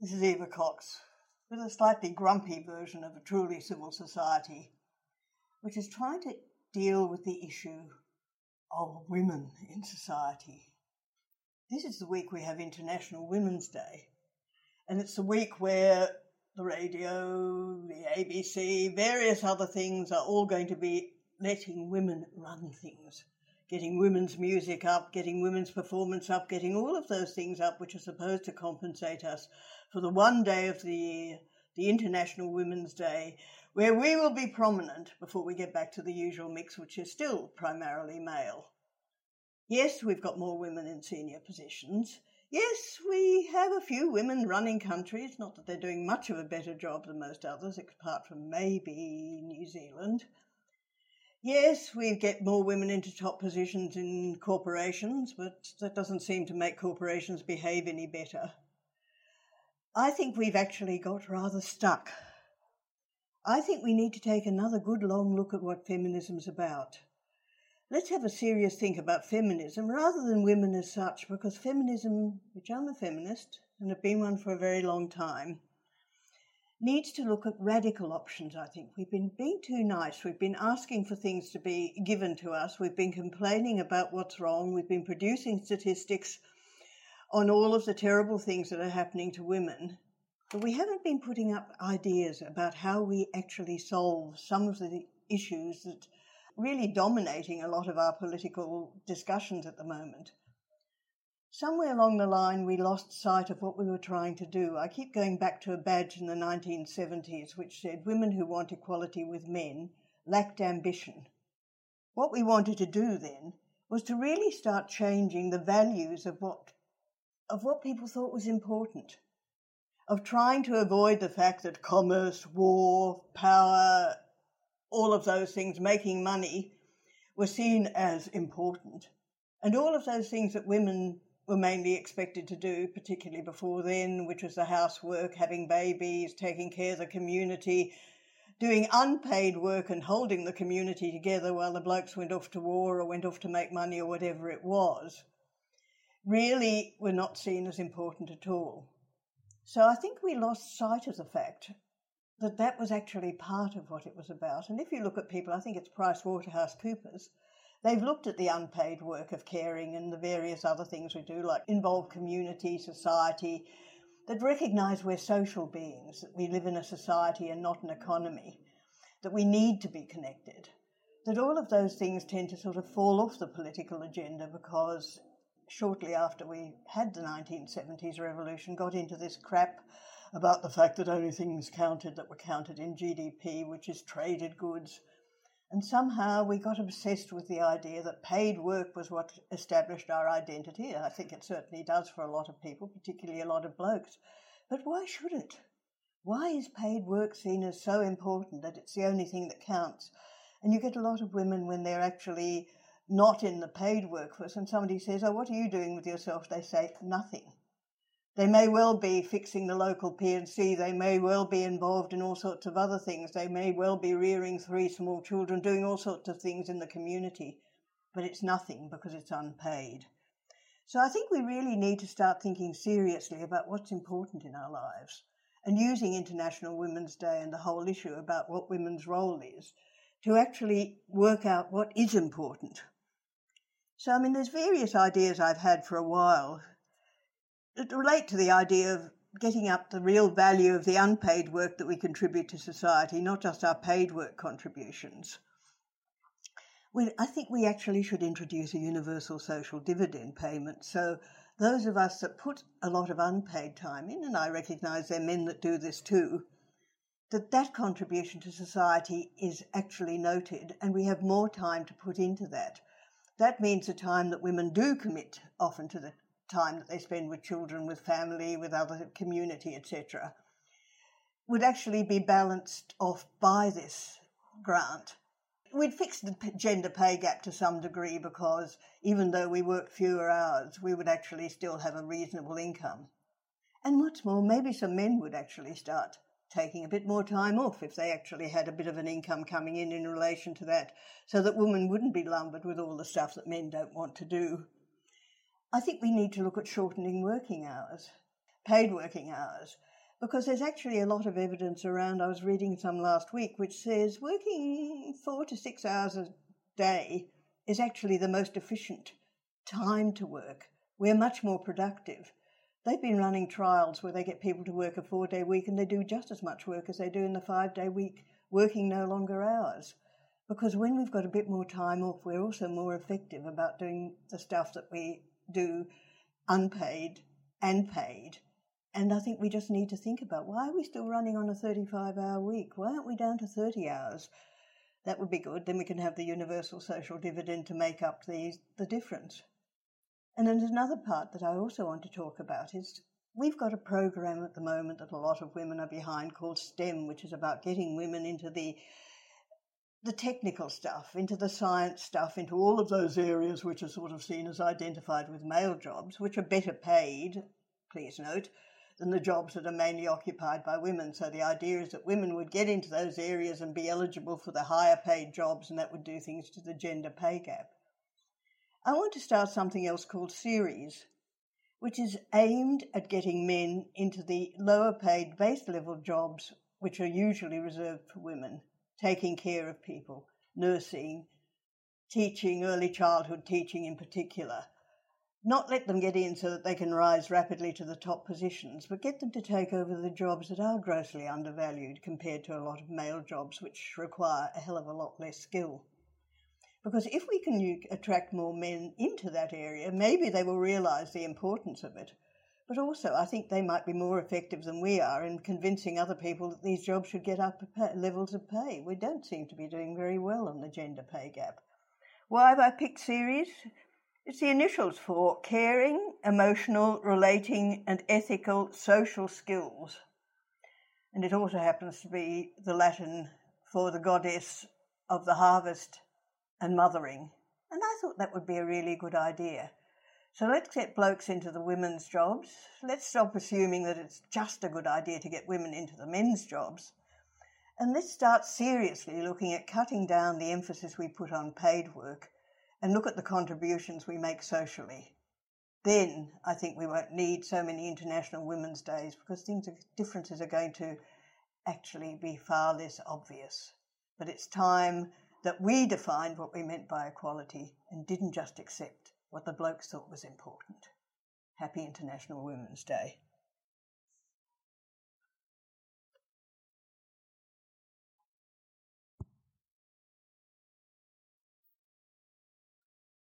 This is Eva Cox, with a slightly grumpy version of a truly civil society, which is trying to deal with the issue of women in society. This is the week we have International Women's Day, and it's the week where the radio, the ABC, various other things are all going to be letting women run things, getting women's music up, getting women's performance up, getting all of those things up which are supposed to compensate us for the one day of the year, the International Women's Day, where we will be prominent before we get back to the usual mix, which is still primarily male. Yes, we've got more women in senior positions. Yes, we have a few women running countries, not that they're doing much of a better job than most others, apart from maybe New Zealand. Yes, we get more women into top positions in corporations, but that doesn't seem to make corporations behave any better. I think we've actually got rather stuck. I think we need to take another good long look at what feminism's about. Let's have a serious think about feminism rather than women as such, because feminism, which I'm a feminist and have been one for a very long time, needs to look at radical options, I think. We've been being too nice. We've been asking for things to be given to us. We've been complaining about what's wrong. We've been producing statistics on all of the terrible things that are happening to women. But we haven't been putting up ideas about how we actually solve some of the issues that are really dominating a lot of our political discussions at the moment. Somewhere along the line, we lost sight of what we were trying to do. I keep going back to a badge in the 1970s which said women who want equality with men lacked ambition. What we wanted to do then was to really start changing the values of what people thought was important, of trying to avoid the fact that commerce, war, power, all of those things, making money, were seen as important. And all of those things that women were mainly expected to do, particularly before then, which was the housework, having babies, taking care of the community, doing unpaid work and holding the community together while the blokes went off to war or went off to make money or whatever it was, really were not seen as important at all. So I think we lost sight of the fact that that was actually part of what it was about. And if you look at people, I think it's PricewaterhouseCoopers, they've looked at the unpaid work of caring and the various other things we do, like involve community, society, that recognise we're social beings, that we live in a society and not an economy, that we need to be connected, that all of those things tend to sort of fall off the political agenda because shortly after we had the 1970s revolution, got into this crap about the fact that only things counted that were counted in GDP, which is traded goods. And somehow we got obsessed with the idea that paid work was what established our identity. I think it certainly does for a lot of people, particularly a lot of blokes. But why should it? Why is paid work seen as so important that it's the only thing that counts? And you get a lot of women when they're actually not in the paid workforce, and somebody says, "Oh, what are you doing with yourself?" They say, "Nothing." They may well be fixing the local P&C, they may well be involved in all sorts of other things, they may well be rearing 3 small children, doing all sorts of things in the community, but it's nothing because it's unpaid. So I think we really need to start thinking seriously about what's important in our lives and using International Women's Day and the whole issue about what women's role is to actually work out what is important. So, there's various ideas I've had for a while that relate to the idea of getting up the real value of the unpaid work that we contribute to society, not just our paid work contributions. I think we actually should introduce a universal social dividend payment. So those of us that put a lot of unpaid time in, and I recognise there are men that do this too, that contribution to society is actually noted and we have more time to put into that. That means the time that women do commit often to the time that they spend with children, with family, with other community, etc., would actually be balanced off by this grant. We'd fix the gender pay gap to some degree because even though we work fewer hours, we would actually still have a reasonable income. And what's more, maybe some men would actually start taking a bit more time off if they actually had a bit of an income coming in relation to that, so that women wouldn't be lumbered with all the stuff that men don't want to do. I think we need to look at shortening working hours, paid working hours. because there's actually a lot of evidence around. I was reading some last week which says working 4 to 6 hours a day is actually the most efficient time to work. We're much more productive. They've been running trials where they get people to work a 4-day week and they do just as much work as they do in the 5-day week, working no longer hours. Because when we've got a bit more time off, we're also more effective about doing the stuff that we do unpaid and paid. And I think we just need to think about, why are we still running on a 35-hour week? Why aren't we down to 30 hours? That would be good. Then we can have the universal social dividend to make up the difference. And then there's another part that I also want to talk about is we've got a program at the moment that a lot of women are behind called STEM, which is about getting women into the technical stuff, into the science stuff, into all of those areas which are sort of seen as identified with male jobs, which are better paid, please note, than the jobs that are mainly occupied by women. So the idea is that women would get into those areas and be eligible for the higher paid jobs, and that would do things to the gender pay gap. I want to start something else called Ceres, which is aimed at getting men into the lower paid base level jobs, which are usually reserved for women, taking care of people, nursing, teaching, early childhood teaching in particular. Not let them get in so that they can rise rapidly to the top positions, but get them to take over the jobs that are grossly undervalued compared to a lot of male jobs which require a hell of a lot less skill. Because if we can attract more men into that area, maybe they will realise the importance of it. But also I think they might be more effective than we are in convincing other people that these jobs should get up levels of pay. We don't seem to be doing very well on the gender pay gap. Why have I picked Ceres? It's the initials for caring, emotional, relating and ethical social skills. And it also happens to be the Latin for the goddess of the harvest and mothering. And I thought that would be a really good idea. So let's get blokes into the women's jobs. Let's stop assuming that it's just a good idea to get women into the men's jobs. And let's start seriously looking at cutting down the emphasis we put on paid work and look at the contributions we make socially. Then I think we won't need so many International Women's Days, because differences are going to actually be far less obvious. But it's time that we defined what we meant by equality and didn't just accept what the blokes thought was important. Happy International Women's Day.